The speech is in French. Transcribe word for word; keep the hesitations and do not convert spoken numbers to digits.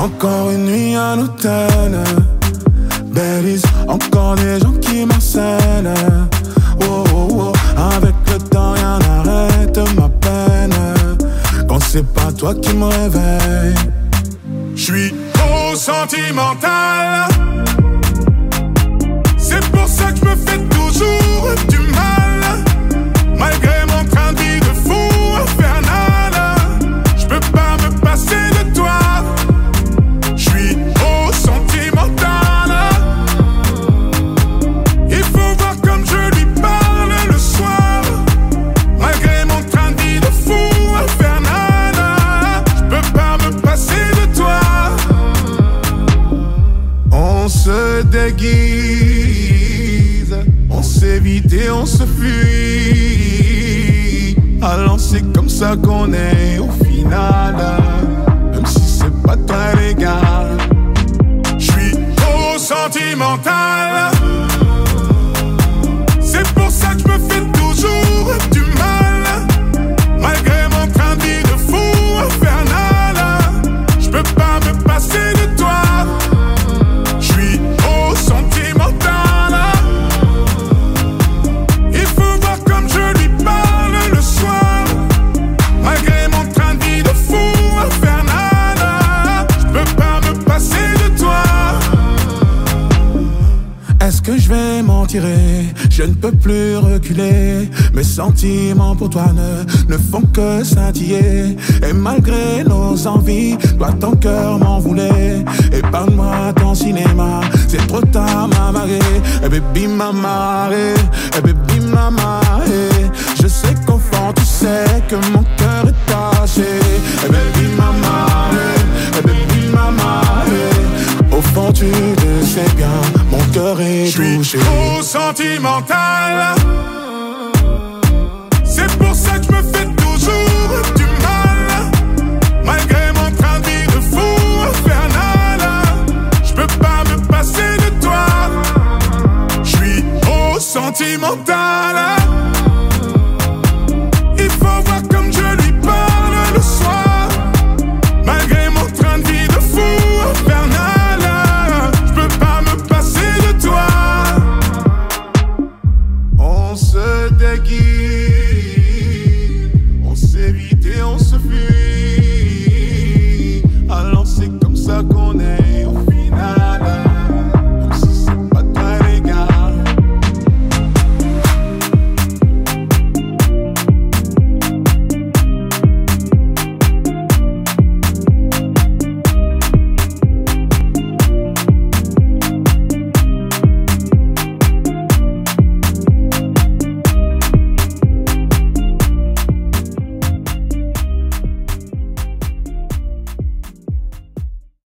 Encore une nuit à l'hôtel. Belize, encore des gens qui m'harcèlent. Oh, oh, oh. Avec le temps rien n'arrête ma peine. Quand c'est pas toi qui me réveille. J'suis trop sentimental. C'est pour ça que j'me fais toujours du mal. Malgré mon train de vie de fou infernal, j'peux pas me passer de toi. J'suis trop sentimental. Il faut voir comme je lui parle le soir. Malgré mon train de vie de fou infernal, j'peux pas me passer de toi. On se déguise, on s'évite et on se fuit. Alors c'est comme ça qu'on est au final. Même si c'est pas très légal. J'suis trop sentimental. C'est pour ça que j'me fais toujours du mal. Malgré mon train de vie de fou infernal, j'peux pas me passer de toi. J'suis trop sentimental. Il faut voir comme je lui parle le soir. Malgré mon train de vie de fou infernal, j'peux pas me passer de toi. Est-ce que je vais m'en tirer? Je ne peux plus reculer. Mes sentiments pour toi ne, ne font que scintiller. Et malgré nos envies, toi ton cœur m'en voulait. Et parle-moi ton cinéma, c'est trop tard m'a marré. Et baby m'a marré, et baby m'a marré. Je sais qu'au fond tu sais que mon cœur est taché. Et baby m'a marré, et baby m'a marré. Au fond tu le sais bien, mon cœur est touché. J'suis trop sentimental. C'est pour ça que j'me fais toujours du mal. Malgré mon train de vie de fou infernal, j'peux pas me passer de toi. J'suis trop sentimental. Il faut voir comme je lui parle le soir. Malgré mon train de vie de fou infernal, j'peux pas me passer de toi. On se déguise.